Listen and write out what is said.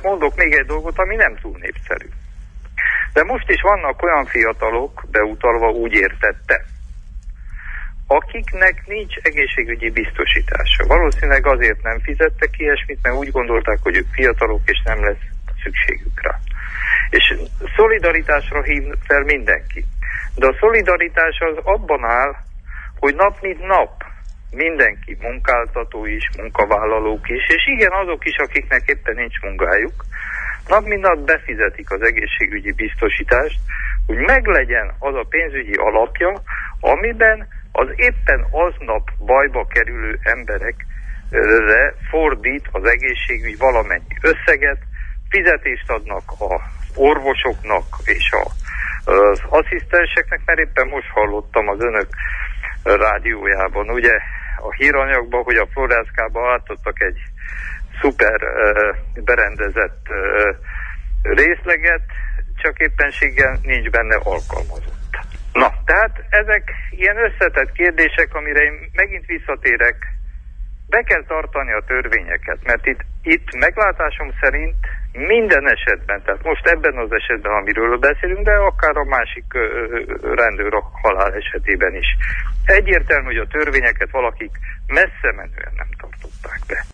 mondok még egy dolgot, ami nem túl népszerű. De most is vannak olyan fiatalok, beutalva úgy értette, akiknek nincs egészségügyi biztosítása. Valószínűleg azért nem fizettek ilyesmit, mert úgy gondolták, hogy ők fiatalok, és nem lesz szükségük rá. És szolidaritásra hív fel mindenki. De a szolidaritás az abban áll, hogy nap mint nap mindenki, munkáltató is, munkavállalók is, és igen, azok is, akiknek éppen nincs munkájuk, nap mint nap befizetik az egészségügyi biztosítást, hogy meglegyen az a pénzügyi alapja, amiben az éppen aznap bajba kerülő emberekre fordít az egészségügy valamennyi összeget, fizetést adnak az orvosoknak és az asszisztenseknek, mert éppen most hallottam az önök rádiójában, ugye a híranyagban, hogy a Florászkában átadtak egy szuper berendezett részleget, csak éppenséggel nincs benne alkalmazott. Na, tehát ezek ilyen összetett kérdések, amire én megint visszatérek, be kell tartani a törvényeket, mert itt meglátásom szerint minden esetben, tehát most ebben az esetben, amiről beszélünk, de akár a másik rendőr a halál esetében is. Egyértelmű, hogy a törvényeket valakik messze menően nem tartották be.